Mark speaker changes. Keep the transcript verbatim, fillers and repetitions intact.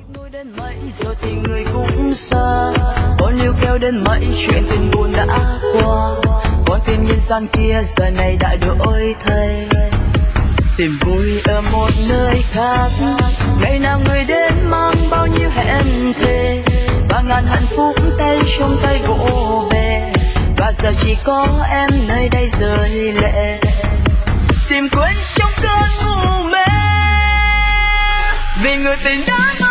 Speaker 1: nuối đến mấy giờ thì người cũng xa, có níu kéo đến mấy chuyện tình buồn đã qua, con tim nhân gian kia giờ này đã đổi thay, tìm vui ở một nơi khác. Ngày nào người đến mang bao nhiêu hẹn thề, và ngàn hạnh phúc tay trong tay vỗ về, và giờ chỉ có em nơi đây rơi lệ, tìm quên trong cơn u mê vì người tình đã